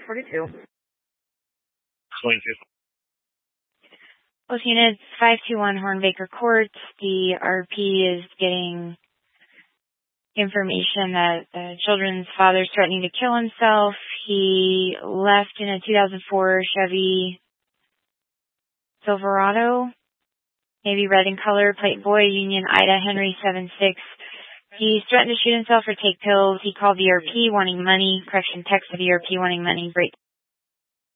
42. Thank you. Both units, 521 Hornbaker Court. The RP is getting information that the children's father is threatening to kill himself. He left in a 2004 Chevy Silverado, maybe red in color, plate boy, Union Ida, Henry 76. He's threatened to shoot himself or take pills. He called the ERP wanting money. Correction, text to the ERP wanting money. Break